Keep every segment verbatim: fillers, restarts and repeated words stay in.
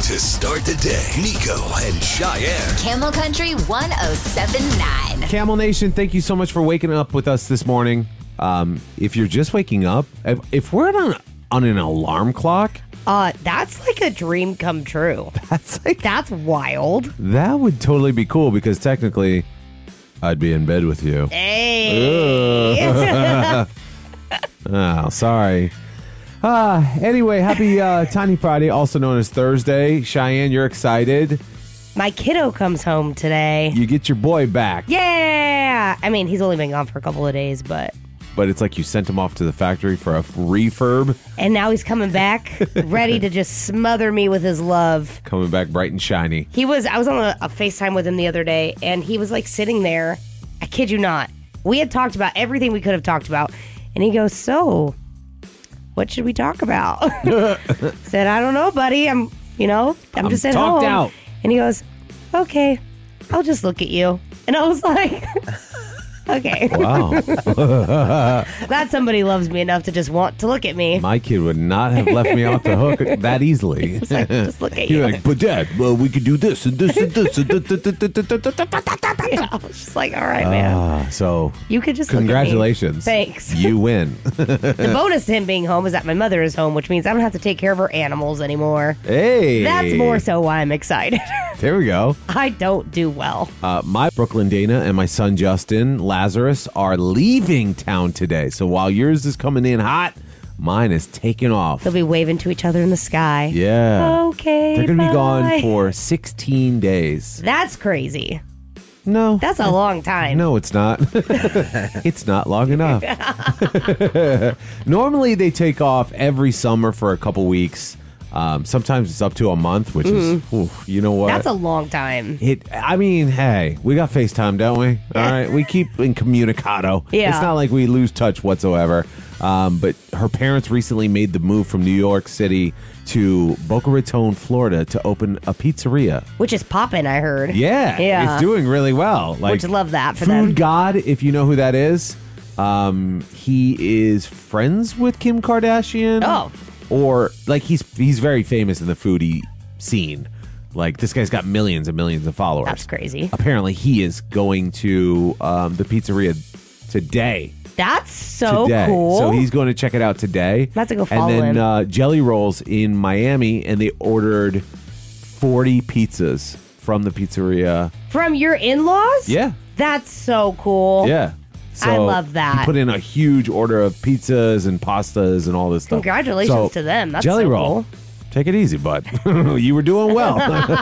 to start the day. Nico and Cheyenne. Camel Country one oh seven point nine. Camel Nation, thank you so much for waking up with us this morning. Um, if you're just waking up, if, if we're on, on an alarm clock, Uh, that's like a dream come true. that's like That's wild. that would totally be cool because technically I'd be in bed with you. Hey. Oh, sorry. Ah, anyway, happy uh, Tiny Friday, also known as Thursday. Cheyenne, you're excited. My kiddo comes home today. You get your boy back. Yeah. I mean, he's only been gone for a couple of days, but... But it's like you sent him off to the factory for a refurb. And now he's coming back, ready to just smother me with his love. Coming back bright and shiny. He was, I was on a, a FaceTime with him the other day, and he was like sitting there. I kid you not. We had talked about everything we could have talked about. And he goes, so, what should we talk about? Said, I don't know, buddy. I'm, you know, I'm, I'm just at talked home. out. And he goes, okay, I'll just look at you. And I was like... Okay. Wow. Glad somebody loves me enough to just want to look at me. My kid would not have left me off the hook that easily. It's like, just look at You're you. like, but Dad, well, we could do this and this and this. And Yeah, I was just like, all right, man. uh, so, You could just congratulations. Look at me. Thanks. You win. The bonus to him being home is that my mother is home, which means I don't have to take care of her animals anymore. Hey. That's more so why I'm excited. There we go. I don't do well. Uh, my Brooklyn Dana and my son Justin Lazarus are leaving town today. So while yours is coming in hot, mine is taking off. They'll be waving to each other in the sky. Yeah. Okay. They're going to be bye. gone for sixteen days. That's crazy. No. That's a long time. No, it's not. It's not long enough. Normally, they take off every summer for a couple weeks. Um, sometimes it's up to a month, which Mm-hmm. is, oof, you know what? That's a long time. It. I mean, hey, we got FaceTime, don't we? All right, we keep in communicado. Yeah. It's not like we lose touch whatsoever. Um, but her parents recently made the move from New York City to Boca Raton, Florida, to open a pizzeria. Which is popping, I heard. Yeah, Yeah. it's doing really well. Like, Which love that for Food them. God, if you know who that is, um, he is friends with Kim Kardashian. Oh. Or like he's he's very famous in the foodie scene. Like this guy's got millions and millions of followers. That's crazy. Apparently, he is going to um, the pizzeria today. That's so today. cool. So he's going to check it out today. I'm about to go follow And then him. Uh, Jelly Rolls in Miami, and they ordered forty pizzas from the pizzeria. From your in-laws? Yeah. That's so cool. Yeah. So I love that. He put in a huge order of pizzas and pastas and all this stuff. Congratulations So, to them. That's Jelly so Roll. cool. Take it easy, bud. You were doing well.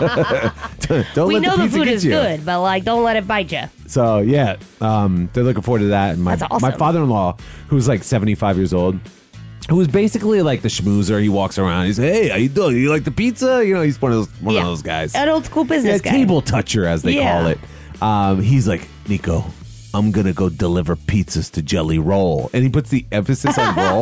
Don't We let know the the pizza food get is you. good, but like, don't let it bite you. So yeah, um, they're looking forward to that. And my That's awesome. my father-in-law, who's like seventy-five years old, who's basically like the schmoozer. He walks around. He's hey, how you doing? You like the pizza? You know, he's one of those one Yeah. of those guys. An old school Yeah, business guy. table toucher, as they Yeah. call it. Um, he's like, Nico, I'm gonna go deliver pizzas to Jelly Roll, and he puts the emphasis on roll.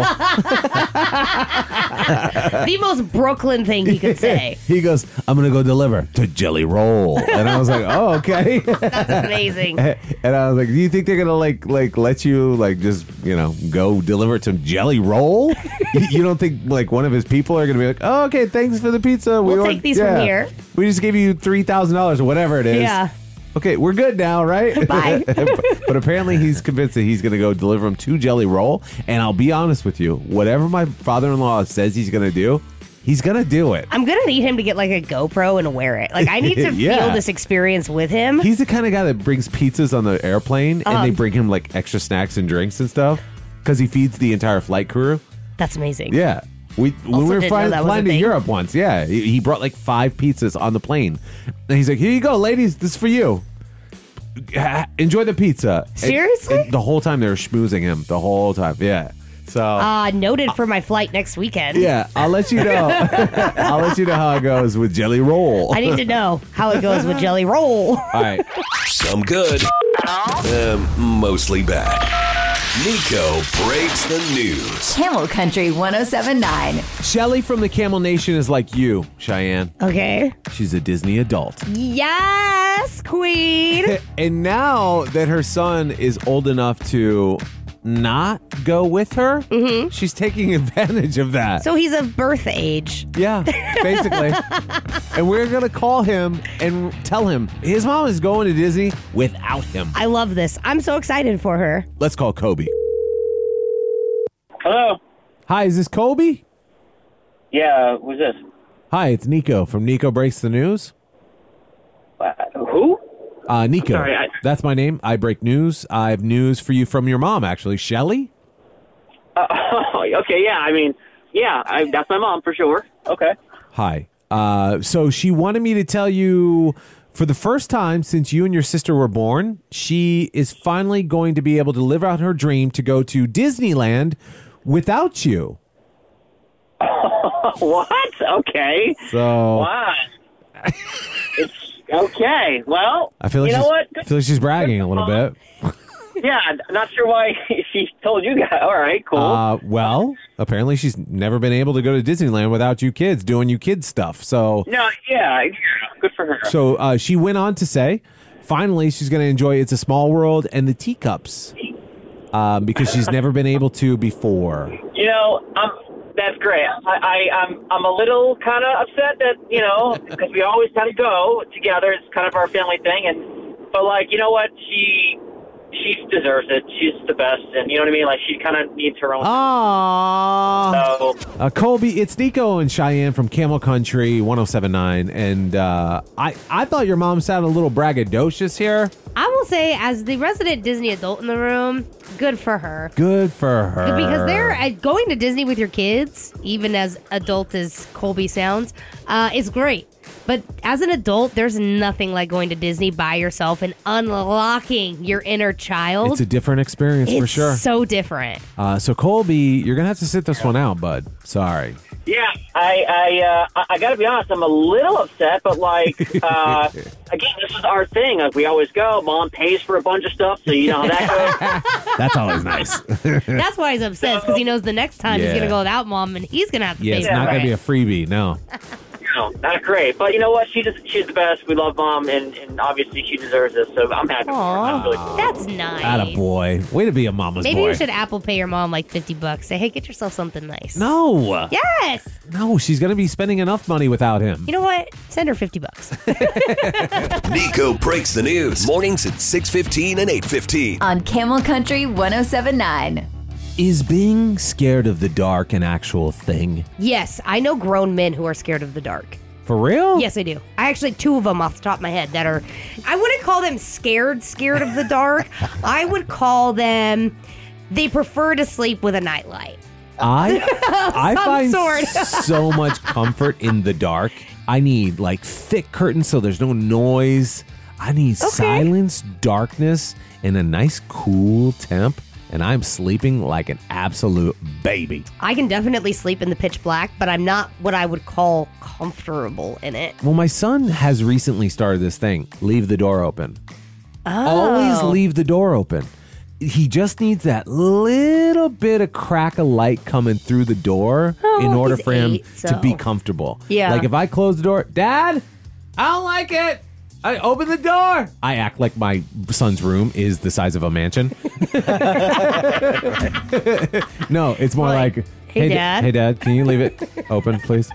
The most Brooklyn thing he could say. He goes, I'm gonna go deliver to Jelly Roll, and I was like, oh, okay. That's amazing. And I was like, do you think they're gonna like like let you like just you know go deliver to Jelly Roll? you, you don't think like one of his people are gonna be like, oh, okay, thanks for the pizza. We'll ordered- take these from here. We just gave you three thousand dollars or whatever it is. Yeah. Okay, we're good now, right? Bye. but, but apparently he's convinced that he's going to go deliver them to Jelly Roll. And I'll be honest with you, whatever my father-in-law says he's going to do, he's going to do it. I'm going to need him to get like a GoPro and wear it. Like, I need to Yeah. feel this experience with him. He's the kind of guy that brings pizzas on the airplane and Um, they bring him like extra snacks and drinks and stuff because he feeds the entire flight crew. That's amazing. Yeah. We, when Also we were didn't flying, know that was a flying to thing. Europe once, yeah, he, he brought like five pizzas on the plane. And he's like, here you go, ladies, this is for you. Ha- Enjoy the pizza. And- Seriously? and the whole time they were schmoozing him. The whole time. Yeah. So. Uh, noted for my flight next weekend. yeah, I'll let you know. I'll let you know how it goes with Jelly Roll. I need to know how it goes with Jelly Roll. All right. Some good, um, mostly bad. Nico breaks the news. Camel Country one oh seven point nine. Shelly from the Camel Nation is like you, Cheyenne. Okay. She's a Disney adult. Yes, queen. And now that her son is old enough to not go with her, mm-hmm. she's taking advantage of that. So he's of birth age. Yeah, basically. And we're going to call him and tell him his mom is going to Disney without him. I love this. I'm so excited for her. Let's call Kobe. Hello. Hi, is this Kobe? Yeah, who's this? Hi, it's Nico from Nico Breaks the News. Uh, who? Uh, Nico. I'm sorry, I- That's my name. I break news. I have news for you from your mom, actually. Shelly? Uh, okay, yeah, I mean, yeah, I, that's my mom for sure. Okay. Hi. Uh, so she wanted me to tell you, for the first time since you and your sister were born, she is finally going to be able to live out her dream to go to Disneyland without you. What? Okay. So Wow. It's okay. Well, I feel like you know she's, what? I feel like she's bragging a little bit. Yeah, not sure why she told you guys. All right, cool. Uh, well, apparently she's never been able to go to Disneyland without you kids doing you kids stuff. So no, yeah, yeah, good for her. So uh, she went on to say, finally, she's going to enjoy It's a Small World and the teacups um, because she's never been able to before. You know, um, that's great. I, I, I'm, I'm a little kind of upset that, you know, because we always kind of go together. It's kind of our family thing, and but like, you know what, she. She deserves it. She's the best, and you know what I mean? Like, she kind of needs her own. Aww. So, uh, Colby, it's Nico and Cheyenne from Camel Country one oh seven point nine, and uh, I, I thought your mom sounded a little braggadocious here. I will say, as the resident Disney adult in the room, good for her. Good for her. Because they're uh, going to Disney with your kids, even as adult as Colby sounds, uh, is great. But as an adult, there's nothing like going to Disney by yourself and unlocking your inner child. It's a different experience it's for sure. so different. Uh, so Colby, you're gonna have to sit this one out, bud. Sorry. yeah, I, I, uh, I, I got to be honest. I'm a little upset, but like, uh, again, this is our thing. Like, we always go. Mom pays for a bunch of stuff, so you know how that goes. That's always nice. That's why he's upset, because he knows the next time Yeah. he's going to go without mom, and he's going to have to Yeah, pay it's for not it. gonna be a freebie. No. No, not great. But you know what? She just, she's the best. We love Mom, and, and obviously she deserves it, so I'm happy for her. That's really cool. Aw, that's nice. Attaboy. Way to be a mama's Maybe boy. you should Apple Pay your mom like fifty bucks. Say, hey, get yourself something nice. No. Yes. No, she's gonna be spending enough money without him. You know what? Send her fifty bucks. Nico Breaks the News. Mornings at six fifteen and eight fifteen. On Camel Country one oh seven point nine. Is being scared of the dark an actual thing? Yes, I know grown men who are scared of the dark. For real? Yes, I do. I actually two of them off the top of my head that are. I wouldn't call them scared, scared of the dark. I would call them. They prefer to sleep with a nightlight. I I Some find sort. so much comfort in the dark. I need like thick curtains so there's no noise. I need Okay. silence, darkness, and a nice cool temp. And I'm sleeping like an absolute baby. I can definitely sleep in the pitch black, but I'm not what I would call comfortable in it. Well, my son has recently started this thing. Leave the door open. Always Oh. leave the door open. He just needs that little bit of crack of light coming through the door Oh, in order he's for him eight, to be so- comfortable. Yeah. Like if I close the door, Dad, I don't like it. I open the door. I act like my son's room is the size of a mansion. No, it's more Like, like, "Hey, da- Dad." hey, Dad, can you leave it open, please?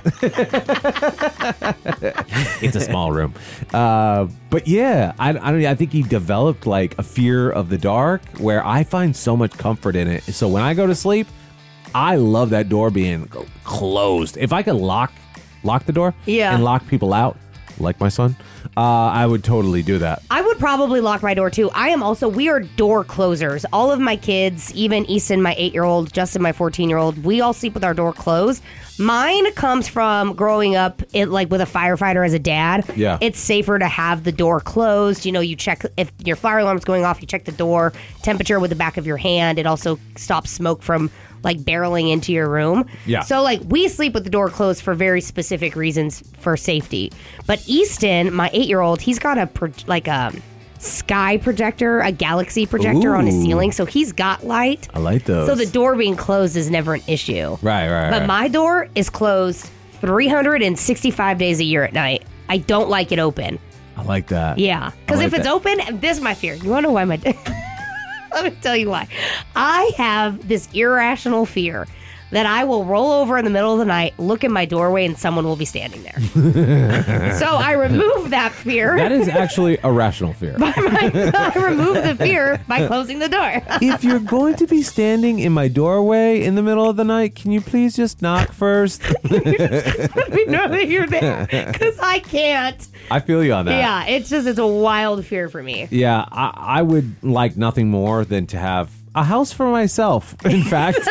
It's a small room. Uh, but yeah, I, I don't. I think he developed like a fear of the dark, where I find so much comfort in it. So when I go to sleep, I love that door being c- closed. If I could lock lock the door, Yeah. and lock people out, like my son, uh, I would totally do that. I would probably lock my door too. I am also, we are door closers. All of my kids, even Easton, my eight-year-old, Justin, my fourteen-year-old, we all sleep with our door closed. Mine comes from growing up it, like with a firefighter as a dad. Yeah. It's safer to have the door closed. You know, you check if your fire alarm's going off, you check the door temperature with the back of your hand. It also stops smoke from like barreling into your room. Yeah. So like we sleep with the door closed for very specific reasons for safety. But Easton, my eight-year-old, he's got a pro- like a sky projector, a galaxy projector on his Ooh. ceiling, so he's got light. I like those. So the door being closed is never an issue. Right, right, But right. my door is closed three hundred sixty-five days a year at night. I don't like it open. I like that. Yeah. Because I if like it's that. open, this is my fear. You want to know why my Let me tell you why. I have this irrational fear that I will roll over in the middle of the night, look in my doorway, and someone will be standing there. So I remove that fear. That is actually a rational fear. by my, I remove the fear by closing the door. If you're going to be standing in my doorway in the middle of the night, can you please just knock first? Let me know that you're there, because I can't. I feel you on that. Yeah, it's just, it's a wild fear for me. Yeah, I, I would like nothing more than to have a house for myself. In fact,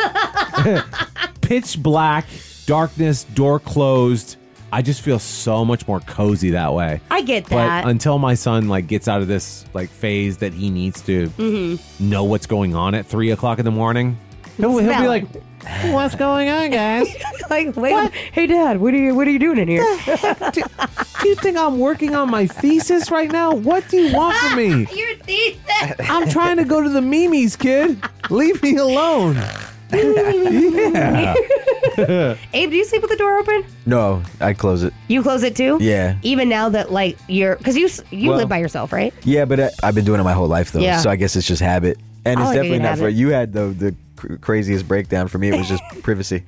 pitch black, darkness, door closed. I just feel so much more cozy that way. I get that. But until my son like gets out of this like phase that he needs to Mm-hmm. know what's going on at three o'clock in the morning, he'll, he'll be valid. like, "What's going on, guys? Like, wait, hey, Dad, what are you, what are you doing in here? do, do you think I'm working on my thesis right now? What do you want from me? Your thesis. I'm trying to go to the Mimi's, kid. Leave me alone." Yeah. Abe, do you sleep with the door open? No, I close it. You close it too? Yeah. Even now that like you're, because you s- you Well- live by yourself, right? Yeah, but I, I've been doing it my whole life though, Yeah. so I guess it's just habit. And I it's like a definitely good not for habit. you. Had the the cr- craziest breakdown. For me, it was just privacy.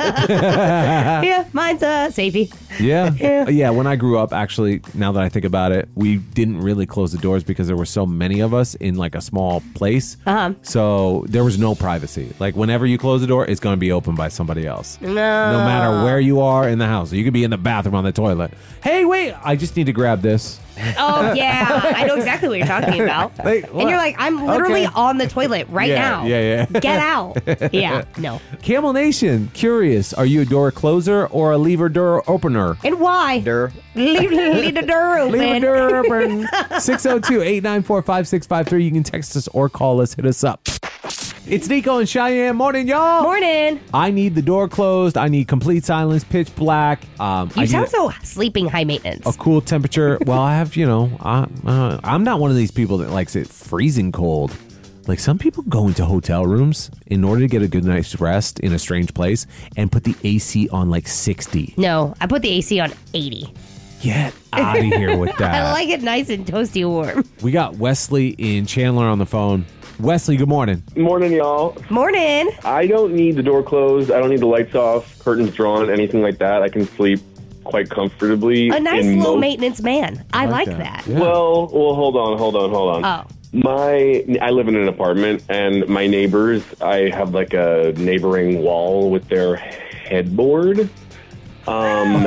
Yeah, mine's uh safety. Yeah. Yeah. Yeah. When I grew up, actually, now that I think about it, we didn't really close the doors because there were so many of us in like a small place. Uh-huh. So there was no privacy. Like whenever you close the door, it's going to be opened by somebody else. No. No matter where you are in the house. You could be in the bathroom on the toilet. Hey, wait, I just need to grab this. Oh yeah, I know exactly what you're talking about. Like, and what? you're like, I'm literally Okay. on the toilet right Yeah, now. yeah, yeah. Get out. Yeah, no. Camel Nation, curious, are you a door closer or a lever door opener? And why? Durr. Leave, leave the door open. Leave the door open. six oh two, eight nine four, five six five three. You can text us or call us. Hit us up. It's Nico and Cheyenne. Morning, y'all. Morning. I need the door closed. I need complete silence, pitch black. Um, You I sound need so sleeping high maintenance. a cool temperature. Well, I have, you know, I, uh, I'm not one of these people that likes it freezing cold. Like some people go into hotel rooms in order to get a good night's rest in a strange place and put the A C on like sixty. No, I put the A C on eighty. Get out of here with that. I like it nice and toasty warm. We got Wesley in Chandler on the phone. Wesley, good morning. Morning, y'all. Morning. I don't need the door closed. I don't need the lights off, curtains drawn, anything like that. I can sleep quite comfortably. A nice in low most- maintenance man. I, like that. that. Yeah. Well, well, hold on, hold on, hold on. Oh. My, I live in an apartment, and my neighbors, I have like a neighboring wall with their headboard. Um,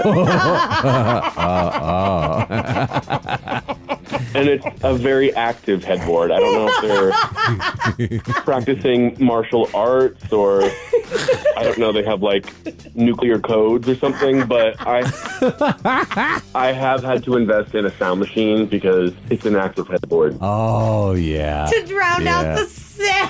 and it's a very active headboard. I don't know if they're practicing martial arts or I don't know. They have like nuclear codes or something. But I, I have had to invest in a sound machine because it's an active headboard. Oh, yeah. To drown Yeah. out the sound.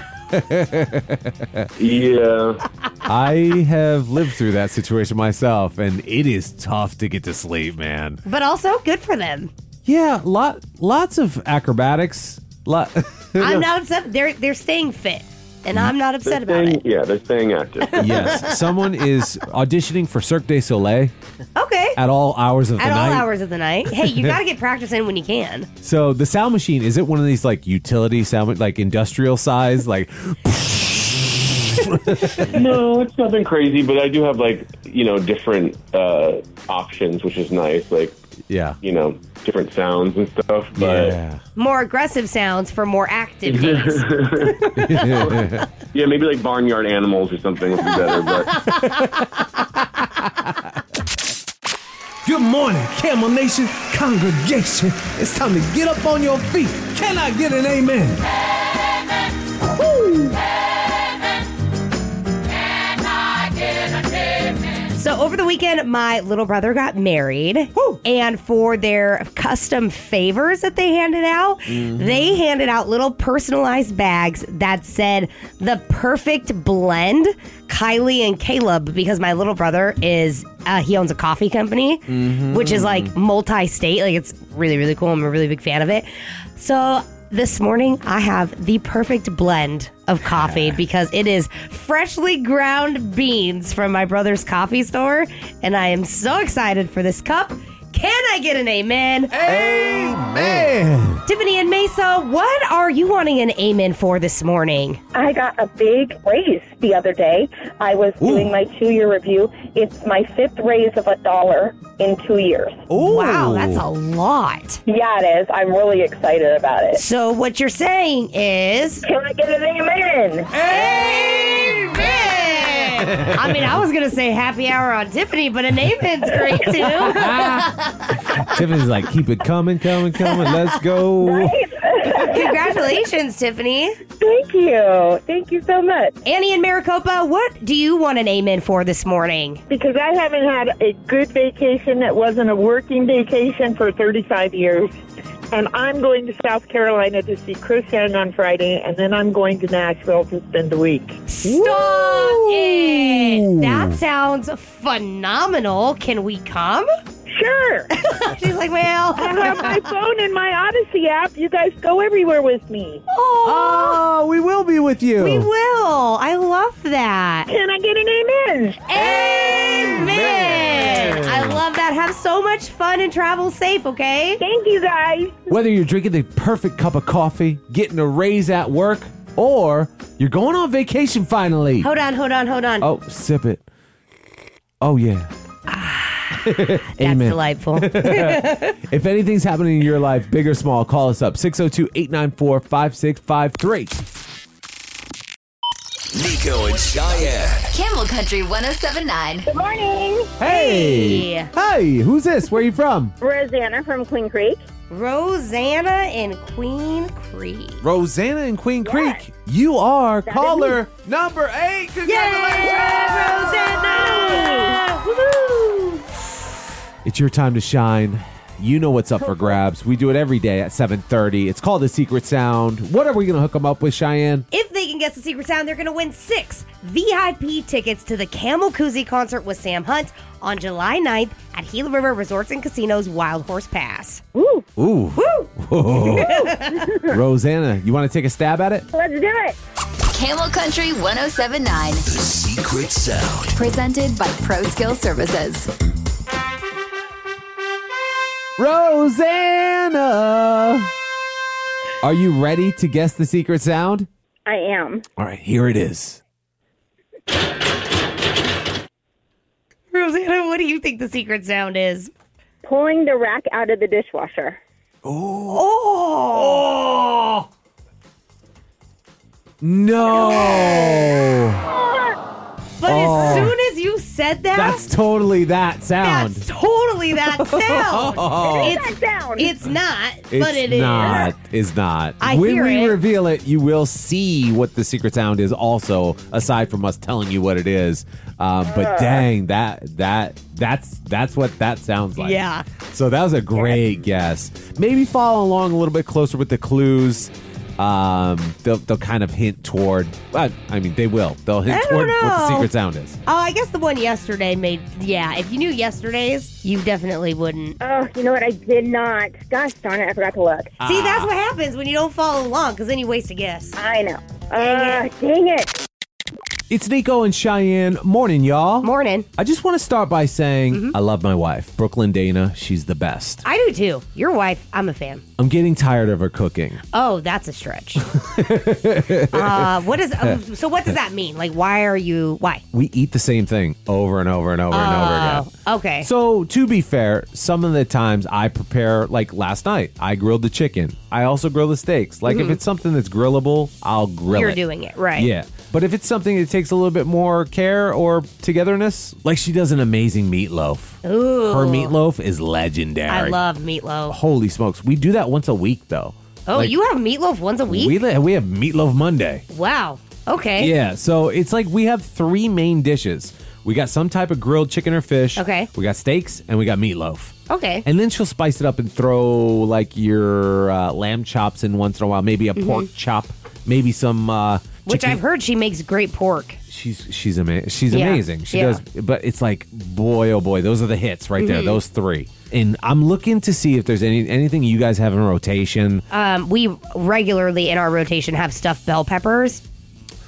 Yeah. I have lived through that situation myself, and it is tough to get to sleep, man. But also good for them. Yeah, lot, lots of acrobatics. Lot, I'm not upset. They're they're staying fit, and I'm not upset They're about staying, it. yeah, they're staying active. yes, someone is auditioning for Cirque du Soleil Okay. at all hours of the At all night. hours of the night. Hey, you got to get practice in when you can. So the sound machine, is it one of these like utility sound, like industrial size, like? No, it's nothing crazy, but I do have like, you know, different uh, options, which is nice. Like, Yeah. you know, different sounds and stuff. But Yeah. More aggressive sounds for more active days. yeah, maybe like barnyard animals or something would be better. But Good morning, Camel Nation congregation. It's time to get up on your feet. Can I get an amen? Woo! So over the weekend, my little brother got married. Woo. And for their custom favors that they handed out, they handed out little personalized bags that said the perfect blend, Kylie and Caleb, because my little brother is, uh, he owns a coffee company, which is like multi-state. Like it's really, really cool. I'm a really big fan of it. So this morning, I have the perfect blend of coffee because it is freshly ground beans from my brother's coffee store. And I am so excited for this cup. Can I get an amen? Amen. Tiffany and Mesa, what are you wanting an amen for this morning? I got a big raise the other day. I was Ooh. doing my two-year review. It's my fifth raise of a dollar in two years. Ooh. Wow, that's a lot. Yeah, it is. I'm really excited about it. So what you're saying is... Can I get an amen? Amen! I mean, I was going to say happy hour on Tiffany, but an amen's great, too. Tiffany's like, keep it coming, coming, coming. Let's go. Congratulations, Tiffany. Thank you. Thank you so much. Annie and Maricopa, what do you want an amen for this morning? Because I haven't had a good vacation that wasn't a working vacation for thirty-five years. And I'm going to South Carolina to see Chris Young on Friday, and then I'm going to Nashville to spend a week. Stop it! That sounds phenomenal. Can we come? Sure. She's like, well... I have my phone and my Odyssey app. You guys go everywhere with me. Oh, Oh, we will be with you. we will. I love that. Can I get an amen? Amen. I love that. Have so much fun and travel safe, okay? Thank you, guys. Whether you're drinking the perfect cup of coffee, getting a raise at work, or you're going on vacation finally. Hold on, hold on, hold on. Oh, sip it. Oh, yeah. That's Amen. delightful. If anything's happening in your life, big or small, call us up. six oh two, eight nine four, five six five three. Nico and Cheyenne. Camel Country one oh seven point nine. Good morning. Hey. Hey, who's this? Where are you from? Rosanna from Queen Creek. Rosanna in Queen Creek. Rosanna in Queen Creek. You are caller number eight. Congratulations. Rosanna! Woohoo! It's your time to shine. You know what's up for grabs. We do it every day at seven thirty. It's called The Secret Sound. What are we going to hook them up with, Cheyenne? If they can guess the secret sound, they're going to win six V I P tickets to the Camel Koozie concert with Sam Hunt on July ninth at Gila River Resorts and Casinos Wild Horse Pass. Woo. Ooh. Woo! Rosanna, you want to take a stab at it? Let's do it. Camel Country one oh seven point nine. The Secret Sound. Presented by Pro Skill Services. Rosanna! Are you ready to guess the secret sound? I am. All right, here it is. Rosanna, what do you think the secret sound is? Pulling the rack out of the dishwasher. Oh! No! But Oh. as soon as you said that, That's totally that sound. that's totally that sound. It's, That sound. it's not, It's but it is. not. It's not. I when hear we it. reveal it, you will see what the secret sound is. Also, aside from us telling you what it is, um, but dang, that that that's that's what that sounds like. Yeah. So that was a great guess. Maybe follow along a little bit closer with the clues. Um, they'll they'll kind of hint toward. I, I mean, they will. They'll hint I don't toward what the know. secret sound is. Oh, I guess the one yesterday made, yeah, if you knew yesterday's, you definitely wouldn't. Oh, you know what? I did not. Gosh darn it, I forgot to look. See, that's what happens when you don't follow along, because then you waste a guess. I know. Uh, dang it. It's Nico and Cheyenne. Morning, y'all. Morning. I just want to start by saying Mm-hmm. I love my wife, Brooklyn Dana. She's the best. I do too. Your wife, I'm a fan. I'm getting tired of her cooking. Oh, that's a stretch. uh, what is, um, so what does that mean? Like, why are you, why? We eat the same thing over and over and over and over again. Oh, okay. So, to be fair, some of the times I prepare, like last night, I grilled the chicken. I also grill the steaks. Like, if it's something that's grillable, I'll grill Mm-hmm. You're it. doing it, right. Yeah. But if it's something that takes a little bit more care or togetherness, like she does an amazing meatloaf. Ooh. Her meatloaf is legendary. I love meatloaf. Holy smokes. We do that once a week, though. Oh, Like, you have meatloaf once a week? We, li- we have Meatloaf Monday. Wow. Okay. Yeah, so it's like we have three main dishes. We got some type of grilled chicken or fish. Okay. We got steaks and we got meatloaf. Okay. And then she'll spice it up and throw like your uh, lamb chops in once in a while, maybe a pork chop, maybe some uh, Which chicken. I've heard she makes great pork. She's she's amazing. She's Yeah. amazing. She Yeah. does, but it's like boy oh boy, those are the hits right Mm-hmm. there. Those three. And I'm looking to see if there's any anything you guys have in rotation. Um, we regularly in our rotation have stuffed bell peppers.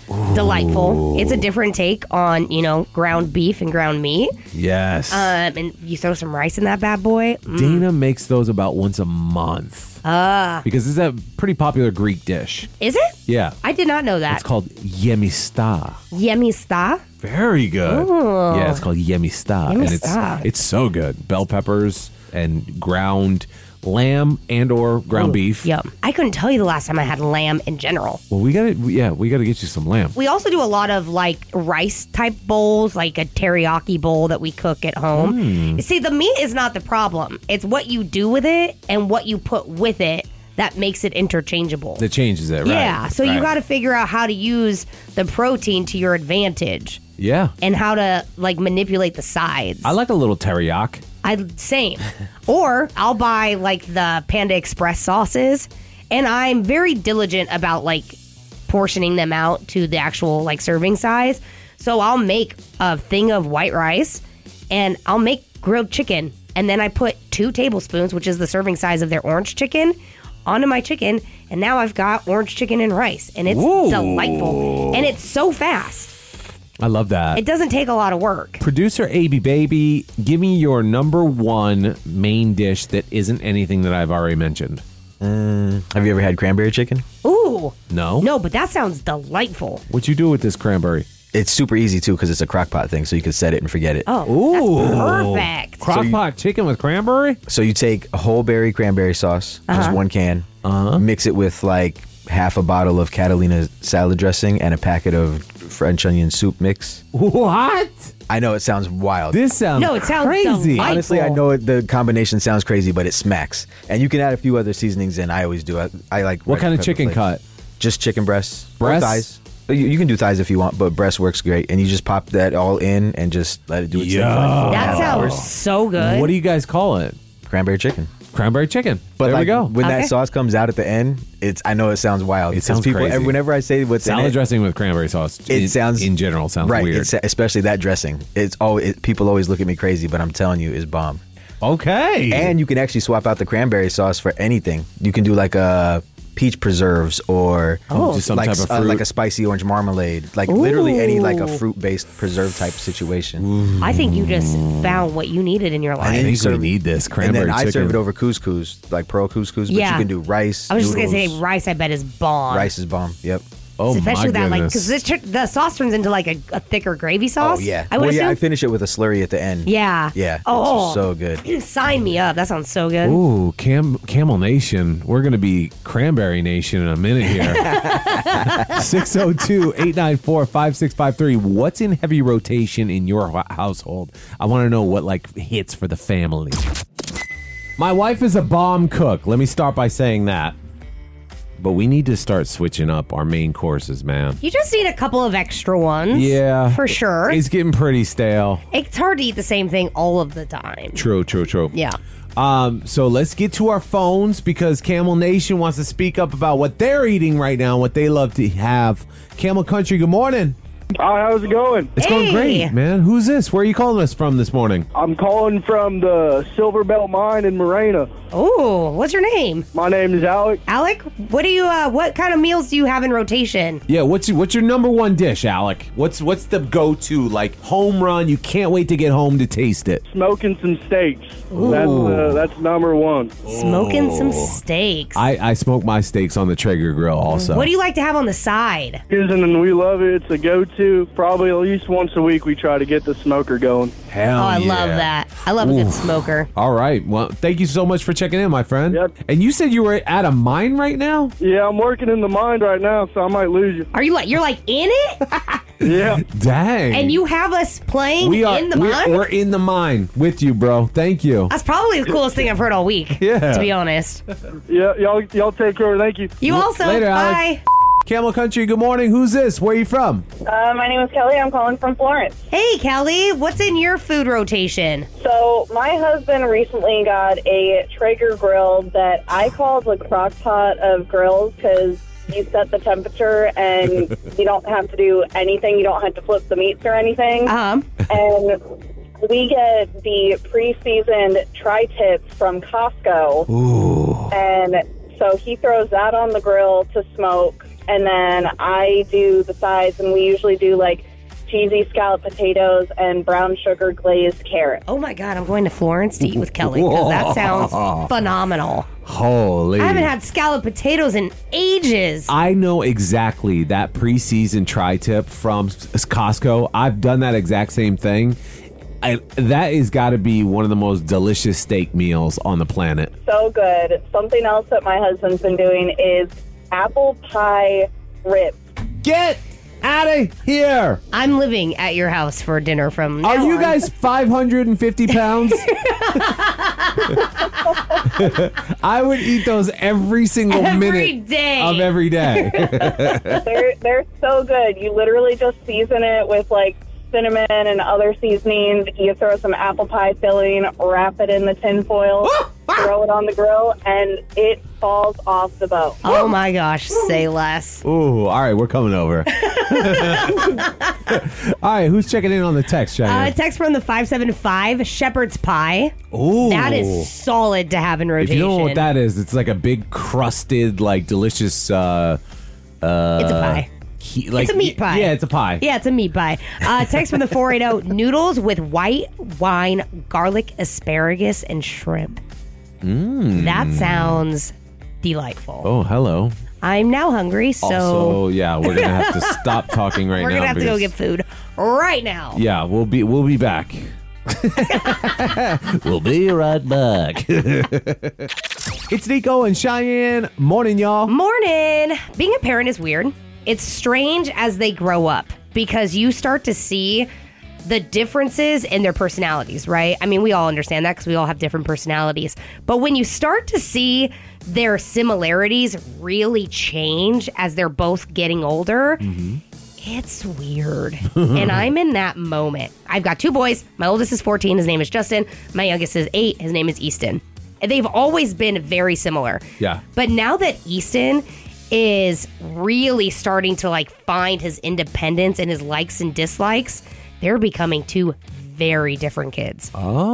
delightful. It's a different take on, you know, ground beef and ground meat. Yes. Um, and you throw some rice in that bad boy. Mm. Dana makes those about once a month. Uh, because it's a pretty popular Greek dish. Is it? Yeah. I did not know that. It's called yemista. Yemista? Very good. Ooh. Yeah, it's called yemista. And it's Yemista. it's so good. Bell peppers and ground lamb and or ground Ooh, beef. Yep. I couldn't tell you the last time I had lamb in general. Well, we got to yeah, we got to get you some lamb. We also do a lot of like rice type bowls, like a teriyaki bowl that we cook at home. Mm. See, the meat is not the problem. It's what you do with it and what you put with it that makes it interchangeable. That changes it, right? Yeah. So you Right. got to figure out how to use the protein to your advantage Yeah. and how to like manipulate the sides. I like a little teriyaki. I same. Or I'll buy like the Panda Express sauces, and I'm very diligent about like portioning them out to the actual like serving size. So I'll make a thing of white rice, and I'll make grilled chicken, and then I put two tablespoons, which is the serving size of their orange chicken, onto my chicken, and now I've got orange chicken and rice, and it's Whoa. delightful, and it's so fast. I love that. It doesn't take a lot of work. Producer A B Baby, give me your number one main dish that isn't anything that I've already mentioned. Mm, have you ever had cranberry chicken? Ooh. No? No, but that sounds delightful. What you do with this cranberry? It's super easy too because it's a crock pot thing, so you can set it and forget it. Oh, Ooh. that's perfect. Crockpot chicken with cranberry? So you take a whole berry cranberry sauce, just Uh-huh. one can, Uh-huh. mix it with like half a bottle of Catalina salad dressing and a packet of French onion soup mix. What? I know it sounds wild. This sounds No, it sounds crazy. delightful. Honestly, I know it, the combination sounds crazy, but it smacks. And you can add a few other seasonings in. I always do. I, I like What red kind of pepper chicken flakes. cut? Just chicken breasts. Or Breasts? thighs. You, you can do thighs if you want, but breast works great. And you just pop that all in and just let it do its thing for like four and a That half sounds hours. so good. What do you guys call it? Cranberry chicken. Cranberry chicken. But there like, we go. when Okay. that sauce comes out at the end, it's I know it sounds wild. It 'cause sounds people, crazy. Whenever I say what's Salad in it, dressing with cranberry sauce. it in, sounds in general sounds right. weird. It's, especially that dressing. It's always it, people always look at me crazy, but I'm telling you, it's bomb. Okay. And you can actually swap out the cranberry sauce for anything. You can do like a peach preserves or Oh, just some like, type of uh, fruit. like a spicy orange marmalade. Like literally any like a Ooh. fruit-based preserve type situation. I think you just found what you needed in your I life. And think you we serve- need this And cranberry then I chicken. serve it over couscous, like pearl couscous, but Yeah. you can do rice. I was just going to say, noodles. rice, I bet, is bomb. Rice is bomb. Yep. oh Especially my that, like, goodness. because this tr- the sauce turns into like a, a thicker gravy sauce. Oh yeah. I would well, yeah, I assume. finish it with a slurry at the end. Yeah. Yeah. Oh. It's so good. Sign me up. That sounds so good. Ooh, Cam Camel Nation. We're going to be Cranberry Nation in a minute here. six oh two, eight nine four, five six five three. What's in heavy rotation in your ho- household? I want to know what like hits for the family. My wife is a bomb cook. Let me start by saying that. But we need to start switching up our main courses, man. You just need a couple of extra ones. Yeah. For sure. It's getting pretty stale. It's hard to eat the same thing all of the time. True, true, true. Yeah. Um, so let's get to our phones because Camel Nation wants to speak up about what they're eating right now, what they love to have. Camel Country, good morning. Hi, how's it going? It's Hey. going great, man. Who's this? Where are you calling us from this morning? I'm calling from the Silver Belt Mine in Morena. Oh, what's your name? My name is Alec. Alec, what do you uh what kind of meals do you have in rotation? Yeah, what's your, what's your number one dish, Alec? What's what's the go-to, like, home run? You can't wait to get home to taste it. Smoking some steaks. That's uh, that's number one. Smoking some steaks. I, I smoke my steaks on the Traeger grill also. What do you like to have on the side? And we love it. It's a go-to. Probably at least once a week we try to get the smoker going. Hell Oh, I yeah. love that. I love a good Ooh. smoker. All right. Well, thank you so much for checking in, my friend. Yep. And you said you were at a mine right now? Yeah, I'm working in the mine right now, so I might lose you. Are you like you're like in it? Yeah. Dang. And you have us playing we are, in the we're, mine? We're in the mine with you, bro. Thank you. That's probably the coolest thing I've heard all week. Yeah. To be honest. Yeah, y'all, y'all take care. Thank you. You also Later, bye. Alex. Camel Country, good morning. Who's this? Where are you from? Uh, my name is Kelly. I'm calling from Florence. Hey Kelly, what's in your food rotation? So my husband recently got a Traeger grill that I call the crock pot of grills because you set the temperature and you don't have to do anything. You don't have to flip the meats or anything. Um. And we get the pre-seasoned tri-tips from Costco. Ooh. And so he throws that on the grill to smoke. and then I do the sides, and we usually do like cheesy scalloped potatoes and brown sugar glazed carrots. Oh my God, I'm going to Florence to eat with Kelly because that sounds phenomenal. Holy. I haven't had scalloped potatoes in ages. I know exactly that preseason tri-tip from Costco. I've done that exact same thing. I, that has got to be one of the most delicious steak meals on the planet. So good. Something else that my husband's been doing is apple pie ribs. Get out of here. I'm living at your house for dinner from now Are you on. guys five hundred fifty pounds? I would eat those every single Every minute day. of every day. they're, they're so good. You literally just season it with like cinnamon and other seasonings. You throw some apple pie filling, wrap it in the tin foil, throw it on the grill, and it falls off the bone. Oh my gosh, say less. Ooh, all right, we're coming over. All right, who's checking in on the text, Cheyenne? Uh, text from the five seven five, shepherd's pie. Ooh. That is solid to have in If rotation. you don't know what that is, it's like a big crusted, like delicious. Uh, uh, It's a pie. He, like, It's a meat pie. Yeah, it's a pie. Yeah, it's a meat pie. Uh, text from the four eight zero, noodles with white wine, garlic, asparagus, and shrimp. Mm. That sounds delightful. Oh, hello. I'm now hungry, so Also, yeah, we're gonna have to stop talking right we're now. gonna have to go because- get food right now. Yeah, we'll be we'll be back. We'll be right back. It's Nico and Cheyenne. Morning, y'all. Morning. Being a parent is weird. It's strange as they grow up because you start to see the differences in their personalities, right? I mean, we all understand that because we all have different personalities. But when you start to see their similarities really change as they're both getting older, it's weird. And I'm in that moment. I've got two boys. My oldest is fourteen. His name is Justin. My youngest is eight. His name is Easton. And they've always been very similar. Yeah. But now that Easton is really starting to like find his independence and his likes and dislikes, they're becoming two very different kids.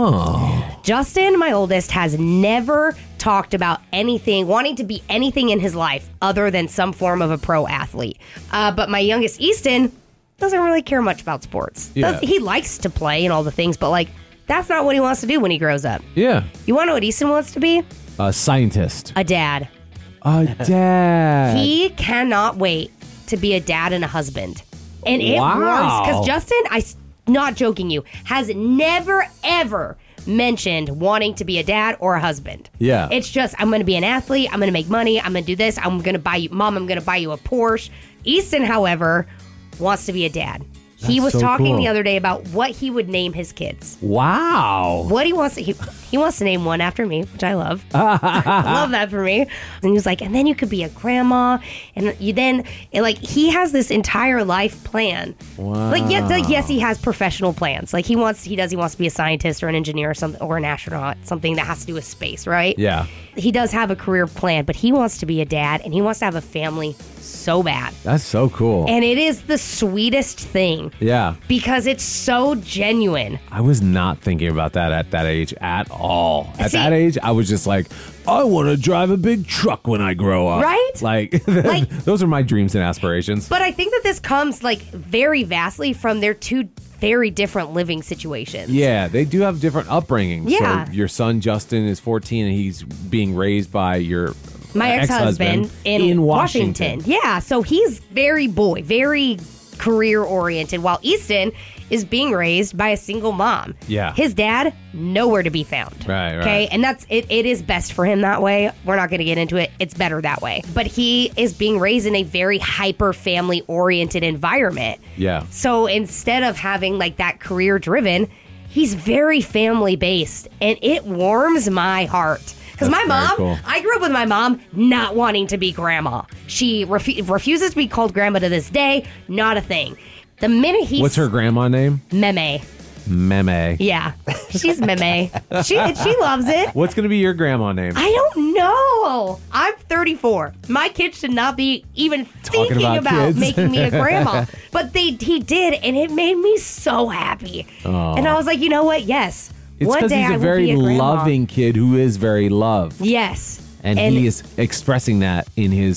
Oh. Justin, my oldest, has never talked about anything, wanting to be anything in his life other than some form of a pro athlete. Uh, but my youngest, Easton, doesn't really care much about sports. Yeah. Does- he likes to play and all the things, but like, that's not what he wants to do when he grows up. Yeah. You want to know what Easton wants to be? A scientist. A dad. A dad. He cannot wait to be a dad and a husband. And it Wow. warms, because Justin, I, not joking you, has never, ever mentioned wanting to be a dad or a husband. Yeah. It's just, I'm going to be an athlete. I'm going to make money. I'm going to do this. I'm going to buy you, Mom, I'm going to buy you a Porsche. Easton, however, wants to be a dad. He That's was so talking cool. the other day about what he would name his kids. Wow. What he wants to, he, he wants to name one after me, which I love. I love that for me. And he was like, and then you could be a grandma, and you then, and like, he has this entire life plan. Wow. Like, yes, like, yes, he has professional plans. Like, he wants, he does, he wants to be a scientist or an engineer or something, or an astronaut, something that has to do with space, right? Yeah. He does have a career plan, but he wants to be a dad, and he wants to have a family so bad. That's so cool. And it is the sweetest thing Yeah. because it's so genuine. I was not thinking about that at that age at all. At See- that age, I was just like, I want to drive a big truck when I grow up. Right? Like, Like- those are my dreams and aspirations. But I think that this comes like very vastly from their two very different living situations. Yeah, they do have different upbringings. Yeah. So your son, Justin, is fourteen, and he's being raised by your My ex-husband, in, Washington. Washington. Yeah, so he's very boy, very career oriented, while Easton is being raised by a single mom. Yeah. His dad, nowhere to be found. Right, right. Okay, and that's it. It is best for him that way. We're not going to get into it. It's better that way. But he is being raised in a very hyper family oriented environment. Yeah. So instead of having like that career driven, he's very family based, and it warms my heart. Because my That's very mom, cool. I grew up with my mom not wanting to be grandma. She refu- refuses to be called grandma to this day. Not a thing. The minute he What's her grandma name? Meme. Meme. Yeah, she's Meme. She she loves it. What's going to be your grandma name? I don't know. I'm thirty-four. My kids should not be even Talking thinking about about, kids. making me a grandma. But they he did, and it made me so happy. Oh. And I was like, you know what? Yes. It's One because day he's I a will very be a grandma. loving kid who is very loved. Yes. And, he is expressing that in his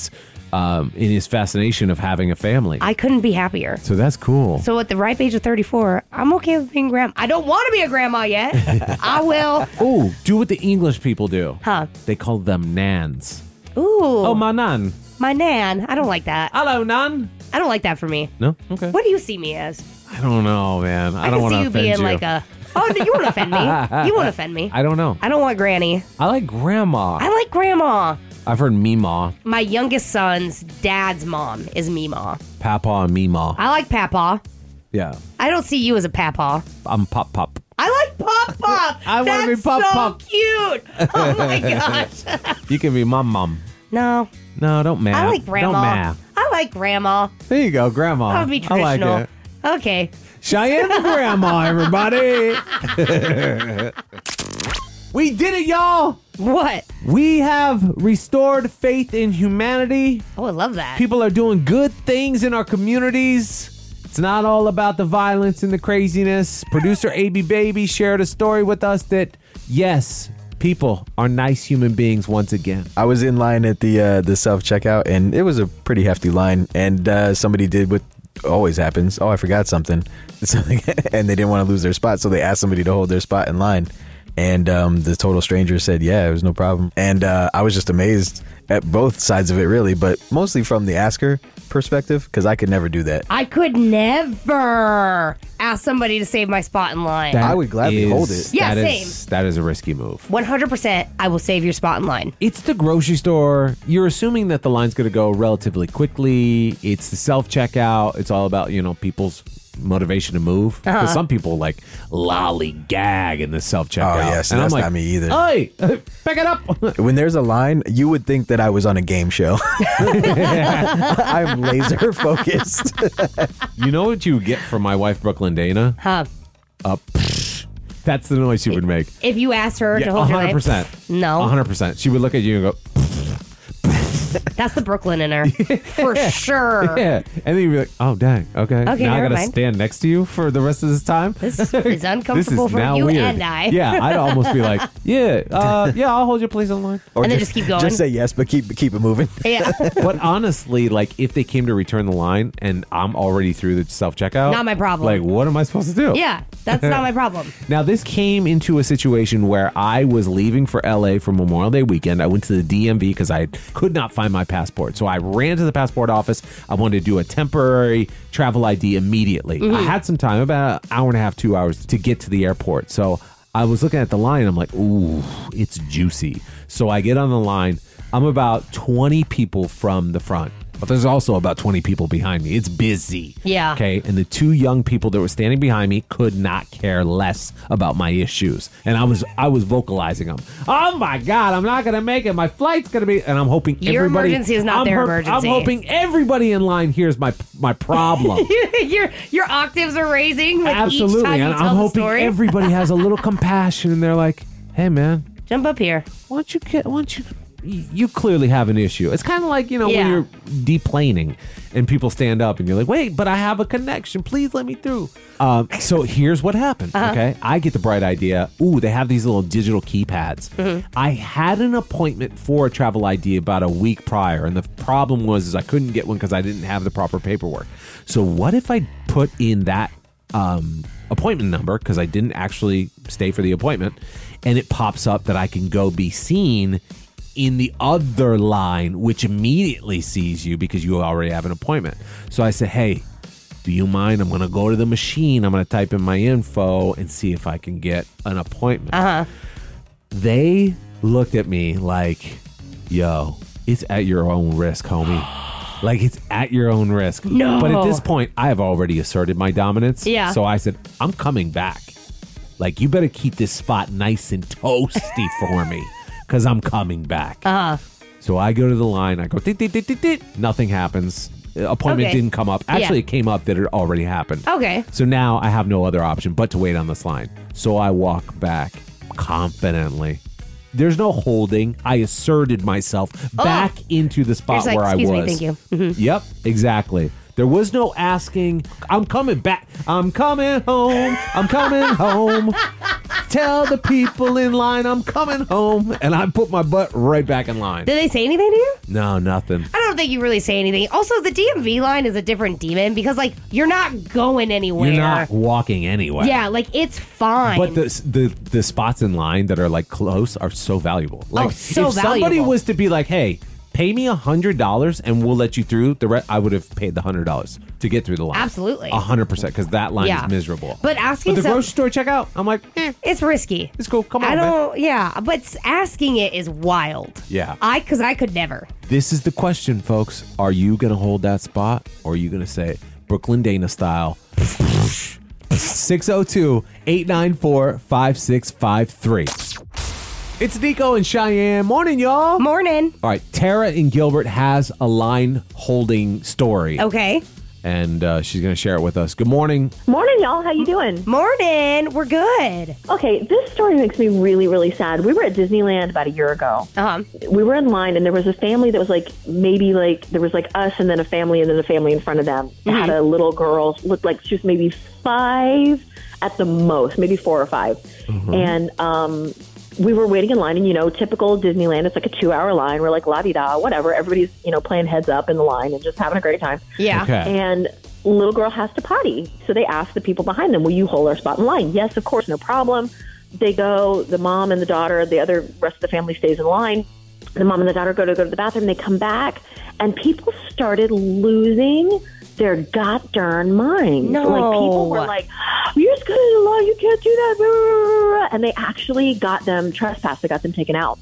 um, in his fascination of having a family. I couldn't be happier. So that's cool. So at the ripe age of thirty-four, I'm okay with being grandma. I don't want to be a grandma yet. I will. Oh, do what the English people do. Huh? They call them nans. Ooh. Oh, my nan. My nan. I don't like that. Hello, nan. I don't like that for me. No? Okay. What do you see me as? I don't know, man. I, I don't can want see to you offend being you. like a. Oh, you won't offend me. You won't offend me. I don't know. I don't want granny. I like grandma. I like grandma. I've heard Meemaw. My youngest son's dad's mom is Meemaw. Papa and Meemaw. I like Papa. Yeah. I don't see you as a Papa. I'm Pop Pop. I like Pop Pop. I want to be Pop so Pop. Cute. Oh my gosh. You can be Mom Mom. No. No, don't ma. I like grandma. Don't ma. I like grandma. There you go, grandma. That would be I like traditional. it. Okay. Cheyenne the grandma, everybody. We did it, y'all. What? We have restored faith in humanity. Oh, I love that. People are doing good things in our communities. It's not all about the violence and the craziness. Producer A B Baby shared a story with us that, yes, people are nice human beings once again. I was in line at the uh, the self checkout, and it was a pretty hefty line. And uh, somebody did what always happens. Oh, I forgot something, and they didn't want to lose their spot, so they asked somebody to hold their spot in line. And um, the total stranger said, yeah, it was no problem. And uh, I was just amazed at both sides of it, really, but mostly from the asker perspective, because I could never do that. I could never ask somebody to save my spot in line. That I would gladly is- hold it. Yeah, that is- same. that is a risky move. one hundred percent I will save your spot in line. It's the grocery store. You're assuming that the line's going to go relatively quickly. It's the self-checkout. It's all about, you know, people's motivation to move. Because Uh-huh. some people, like, lollygag in the self-checkout. Oh, yes, And I'm that's like, not me either. Hey, pick it up. When there's a line, you would think that I was on a game show. I'm laser focused. You know what you get from my wife, Brooklyn Dana? Huh. Uh, that's the noise she would make. If you asked her to Yeah, hold your one hundred percent. knife, no. one hundred percent. She would look at you and go, That's the Brooklyn in her. For sure. yeah. And then you'd be like, oh, dang. Okay. Okay, now I never got to mind. stand next to you for the rest of this time. This is uncomfortable This is for now you weird. and I. Yeah. I'd almost be like, yeah, uh, yeah, I'll hold your place on line. Or And then just keep going. Just say yes, but keep keep it moving. Yeah. But honestly, like, if they came to return the line and I'm already through the self checkout, Not my problem. Like, what am I supposed to do? Yeah. That's not my problem. Now, this came into a situation where I was leaving for L A for Memorial Day weekend. I went to the D M V because I could not find my passport. So I ran to the passport office. I wanted to do a temporary travel I D immediately. I had some time, about an hour and a half, two hours to get to the airport. So I was looking at the line. I'm like, ooh, it's juicy. So I get on the line. I'm about twenty people from the front. But there's also about twenty people behind me. It's busy. Yeah. Okay. And the two young people that were standing behind me could not care less about my issues. And I was I was vocalizing them. Oh my God, I'm not gonna make it. My flight's gonna be and I'm hoping Your everybody emergency is not I'm their hop- emergency. I'm hoping everybody in line hears my my problem. your your octaves are raising with Absolutely. each time you And tell I'm the hoping story. everybody has a little compassion and they're like, hey man, Jump up here. why don't you get why don't you you clearly have an issue. It's kind of like, you know, Yeah. when you're deplaning and people stand up and you're like, wait, but I have a connection. Please let me through. Um, so here's what happened. Uh-huh. Okay. I get the bright idea. Ooh, they have these little digital keypads. Mm-hmm. I had an appointment for a travel I D about a week prior. And the problem was is I couldn't get one because I didn't have the proper paperwork. So what if I put in that um, appointment number because I didn't actually stay for the appointment and it pops up that I can go be seen in the other line, which immediately sees you because you already have an appointment. So I said, hey, do you mind? I'm going to go to the machine. I'm going to type in my info and see if I can get an appointment. Uh-huh. They looked at me like, yo, it's at your own risk, homie. Like, it's at your own risk. No. But at this point, I have already asserted my dominance. Yeah. So I said, I'm coming back. Like, you better keep this spot nice and toasty for me. Because I'm coming back. Uh-huh. So I go to the line. I go, dit, dit, dit, dit, dit. Nothing happens. The appointment Okay. didn't come up. Actually, Yeah. it came up that it already happened. Okay. So now I have no other option but to wait on this line. So I walk back confidently. There's no holding. I asserted myself Oh. back into the spot You're just like, where I "Excuse was. me, thank you." Mhm. Yep, exactly. There was no asking, I'm coming back. I'm coming home. I'm coming home. Tell the people in line I'm coming home. And I put my butt right back in line. Did they say anything to you? No, nothing. I don't know. think you really say anything. Also, the D M V line is a different demon because, like, you're not going anywhere. You're not walking anywhere. Yeah, like, it's fine. But the, the the spots in line that are, like, close are so valuable. Like, oh, so if valuable. somebody was to be like, hey, pay me one hundred dollars and we'll let you through, the re- I would have paid the one hundred dollars to get through the line. Absolutely. one hundred percent, because that line Yeah. is miserable. But asking But the some- grocery store checkout, I'm like, eh, it's risky. it's cool. Come on, I man. don't, yeah, but asking it is wild. Yeah. I, because I could never. This is the question, folks. Are you going to hold that spot or are you going to say Brooklyn Dana style? six oh two, eight nine four, five six five three. It's Nico and Cheyenne. Morning, y'all. Morning. All right. Tara in Gilbert has a line holding story. Okay. And uh, she's going to share it with us. Good morning. Morning, y'all. How you doing? Morning. We're good. Okay, this story makes me really, really sad. We were at Disneyland about a year ago. Uh-huh. We were in line, and there was a family that was like, maybe like, there was like us and then a family and then a family in front of them. It had a little girl, looked like she was maybe five at the most, maybe four or five. And um, we were waiting in line, and, you know, typical Disneyland, it's like a two-hour line. We're like, la-di-da, whatever. Everybody's, you know, playing heads up in the line and just having a great time. Yeah. Okay. And little girl has to potty. So they ask the people behind them, will you hold our spot in line? Yes, of course, no problem. They go, the mom and the daughter, the other rest of the family stays in line. The mom and the daughter go to go to the bathroom. They come back, and people started losing their god darn minds. No. Like, people were like, you're just going to the line, you can't do that. And they actually got them trespassed. They got them taken out.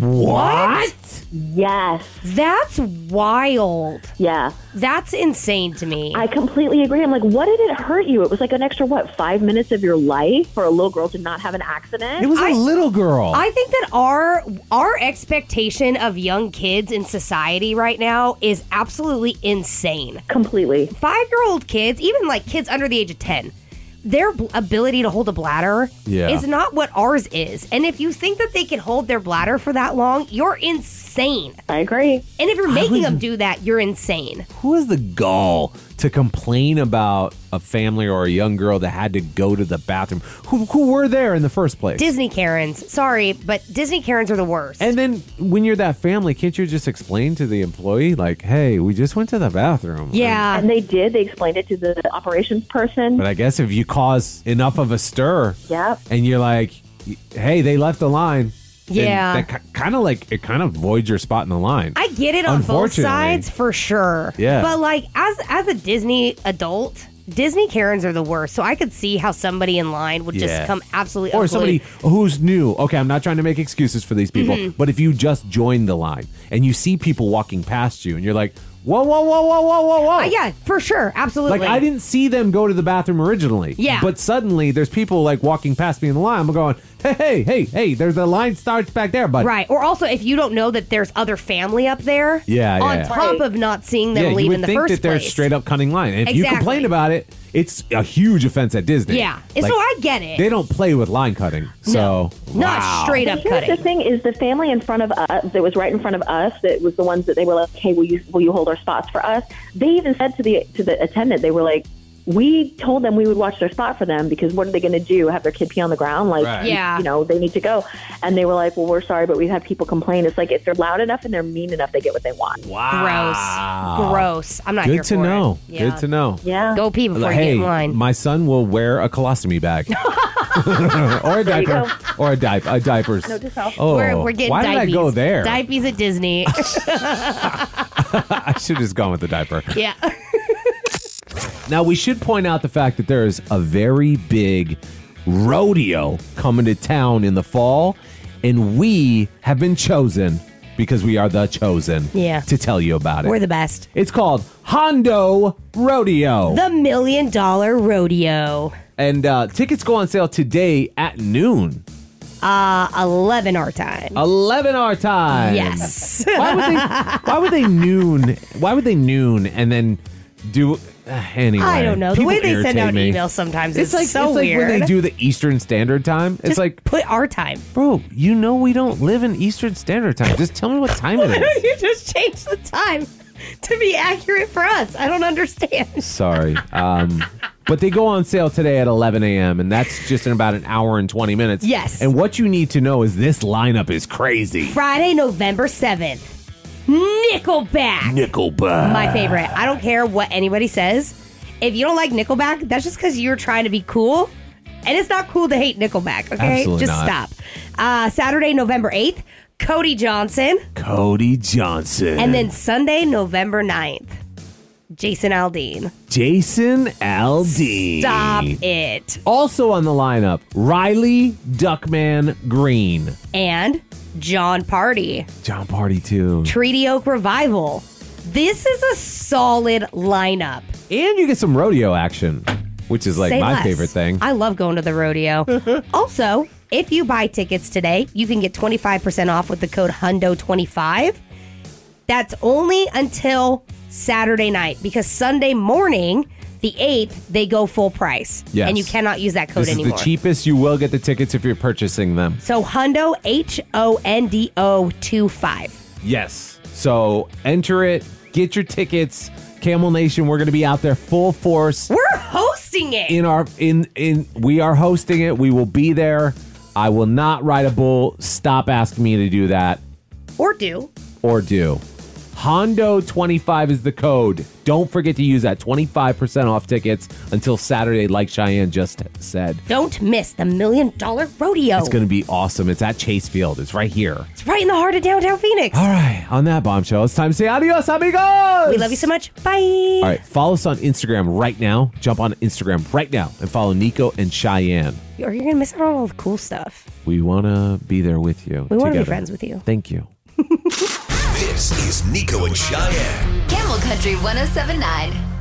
What? Yes. That's wild. Yeah. That's insane to me. I completely agree. I'm like, what did it hurt you? It was like an extra, what, five minutes of your life for a little girl to not have an accident? It was a I- little girl. I think that our our expectation of young kids in society right now is absolutely insane. Completely. Five-year-old kids, even like kids under the age of ten, their bl- ability to hold a bladder Yeah. is not what ours is. And if you think that they can hold their bladder for that long, you're insane. I agree. And if you're making them do that, you're insane. Who has the gall to complain about a family or a young girl that had to go to the bathroom? Who, who were there in the first place? Disney Karens. Sorry, but Disney Karens are the worst. And then when you're that family, can't you just explain to the employee, like, hey, we just went to the bathroom? yeah. And they did. They explained it to the operations person. But I guess if you cause enough of a stir Yep. and you're like, hey, they left the line. then Yeah. That kind of like, it kind of voids your spot in the line. I get it on both Unfortunately. sides for sure. Yeah. But like as as a Disney adult, Disney Karens are the worst. So I could see how somebody in line would Yeah. just come absolutely Or unglued. somebody who's new. Okay, I'm not trying to make excuses for these people, Mhm. but if you just joined the line and you see people walking past you and you're like, whoa, whoa, whoa, whoa, whoa, whoa, whoa. Uh, yeah, for sure. Absolutely. Like, I didn't see them go to the bathroom originally. Yeah. But suddenly there's people like walking past me in the line. I'm going, hey, hey, hey, hey, there's the line starts back there, but Right. Or also if you don't know that there's other family up there. Yeah, On yeah. top of not seeing them yeah, leave you would in the think first that they're place. straight up cutting line. And if you Exactly. complain about it, it's a huge offense at Disney. Yeah. And so I get it. They don't play with line cutting. So, Not wow. straight But up here's cutting. the thing: is the family in front of us that was right in front of us that was the ones that they were like, "Hey, will you will you hold our spots for us?" They even said to the to the attendant, they were like, "We told them we would watch their spot for them because what are they going to do? Have their kid pee on the ground? Like, Right. Yeah. you know, they need to go." And they were like, "Well, we're sorry, but we've had people complain." It's like if they're loud enough and they're mean enough, they get what they want. Wow. Gross. Gross. I'm not Good here to for know. it. Good to know. Yeah. Go pee before Like, you hey, get in line. my son will wear a colostomy bag. or a There you diaper. Or a diaper. A diapers. Note to self. Oh, we're, we're getting why did I diapies. go there? Diapies at Disney. I should have just gone with the diaper. yeah. Now, we should point out the fact that there is a very big rodeo coming to town in the fall, and we have been chosen, because we are the chosen, Yeah. to tell you about it. We're the best. It's called Hondo Rodeo. The Million Dollar Rodeo. and uh, tickets go on sale today at noon. Uh, eleven our time. eleven our time. Yes. Why would they, why would they noon? Why would they noon and then do... Uh, anyway. I don't know. The People way they send irritate out me. emails sometimes It's is like, so it's like weird. when they do the Eastern Standard Time. It's Just like, put our time. bro, you know we don't live in Eastern Standard Time. Just tell me what time it Why don't is. you just change the time to be accurate for us? I don't understand. Sorry. Um, but they go on sale today at eleven a.m., and that's just in about an hour and twenty minutes. Yes. And what you need to know is this lineup is crazy. Friday, November seventh. Nickelback. Nickelback. My favorite. I don't care what anybody says. If you don't like Nickelback, that's just because you're trying to be cool. And it's not cool to hate Nickelback, okay? Absolutely just not. stop. Uh, Saturday, November eighth, Cody Johnson. Cody Johnson. And then Sunday, November ninth, Jason Aldean. Jason Aldean. Stop it. Also on the lineup, Riley Duckman Green. And John Party. John Party, too. Treaty Oak Revival. This is a solid lineup. And you get some rodeo action, which is like Say my less. favorite thing. I love going to the rodeo. Also, if you buy tickets today, you can get twenty-five percent off with the code Hundo twenty-five. That's only until Saturday night, because Sunday morning, the eighth, they go full price. Yes. And you cannot use that code this anymore. is the cheapest. You will get the tickets if you're purchasing them. So Hundo, H O N D O twenty-five. Yes. So enter it. Get your tickets. Camel Nation, we're going to be out there full force. We're hosting it. In our in in we are hosting it. We will be there. I will not ride a bull. Stop asking me to do that. Or do. Or do. Hondo twenty-five is the code. Don't forget to use that. twenty-five percent off tickets until Saturday, like Cheyenne just said. Don't miss the Million Dollar Rodeo. It's going to be awesome. It's at Chase Field. It's right here. It's right in the heart of downtown Phoenix. All right. On that bombshell, it's time to say adios, amigos. We love you so much. Bye. All right. Follow us on Instagram right now. Jump on Instagram right now and follow Nico and Cheyenne. Or you're going to miss out on all the cool stuff. We want to be there with you. We want to be together. friends with you. Thank you. This is Nico and Cheyenne. Camel Country one oh seven point nine.